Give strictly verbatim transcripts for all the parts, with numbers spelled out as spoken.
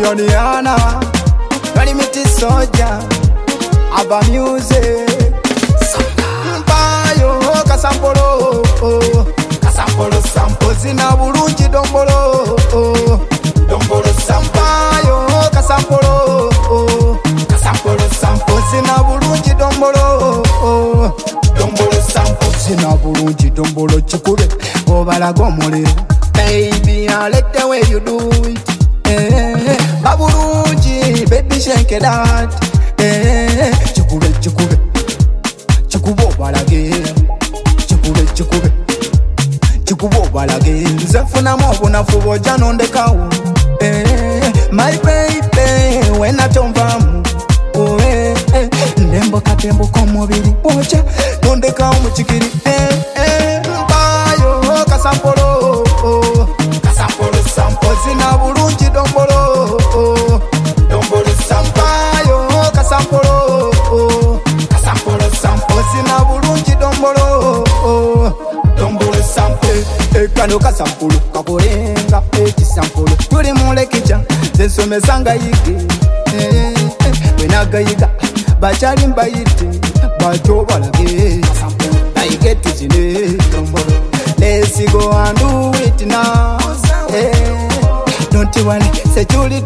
Yoniana, Kalimiti Soja, Aba Music, Mpayo, Kasampolo, Kasampolo Sampo, Zina Burunji Dombolo, Dombolo Sampayo, Kasampolo, Kasampolo Sampo, Zina Burunji Dombolo, Dombolo Sampo, Zina Burunji Dombolo Chukure, Obala Gomole. Baby, I like the way you do it. Eh, Baburunji, baby, shake it out. Eh, Chukube, Chukube, Chukubo Balage, Chukube, Chukube, Chukubo Balage. Zafuna Mobuna for Jan on the cow. Eh, my baby, when I turn from. Oh, eh, eh, Nembo Katembo Komobili, Ocha, don't the cow, Chikiri. Eh, eh, Bayo, Kasampolo. Kasampolo Sampo, Zina Burunji Dombolo, Dombolo Sampayo, Kasampolo, Kasampolo Sampo, Zina Burunji Dombolo, Dombolo Sampo, Ekano Kasampolo, Kaporenga, Eti Sampolo, Turi Molekicha, Zensome Sanga Yiki, Wenaga Yiga, Bacharim Bayiti, Bacho Balage, I get to Zine, Dombolo. Let's go and do it now. Hey, don't you want security?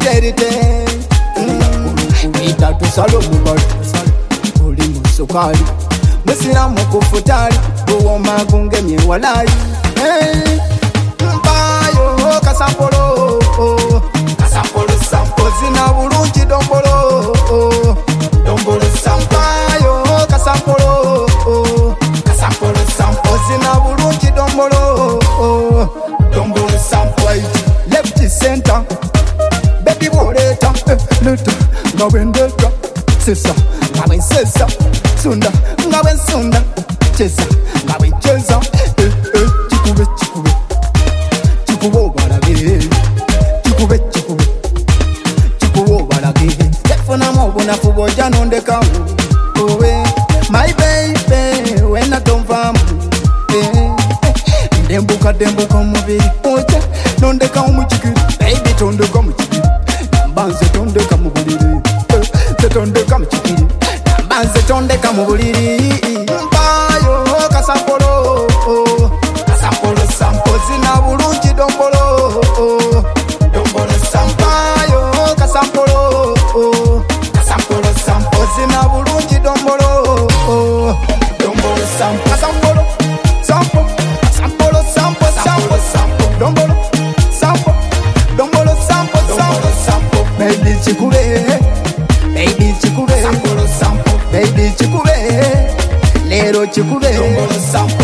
Ita tu salo mubali, uli musukali. Musira mukufutali, uwo magunge mye walai. Hey, Mpayo Kasampolo, Kasampolo Sampo, Zina Burunji Dombolo, Dombolo Sampayo Kasampolo, Kasampolo Sampo, Zina Burunji Dombolo, Dombolo Sampo. Left center, baby wareta, luta, ngawendeta, sisa, ngawen sisa, sunda, ngawen sunda, chesa, ngawen chesa, eh eh, chikube chikube, chikubo balage, chikube chikube, chikubo balage. Tefuna mobuna fubo janon de kawu, oh eh, my baby, when I don't farm, eh. Dembuka dembuka mubiri ocha nonde ka umuchiki baby tonde ka muchiki mbanze tonde ka mubuliri eh tonde ka muchiki mbanze tonde ka mubuliri Mpayo Kasampolo Kasampolo Sampo Zina Burunji Dombolo Dombolo Sampayo Kasampolo Kasampolo Sampo Zina Burunji Dombolo Dombolo Sampo Kasampolo Sampo Sampolo, Sampo, Sampo, Sampo, Dombolo, Sampo, Dombolo, Sampo, Sampo, Sampo, baby Chikube, baby Chikube, Sampolo, Sampo, baby Chikube, Lero Chikube, Dombolo, Sampo.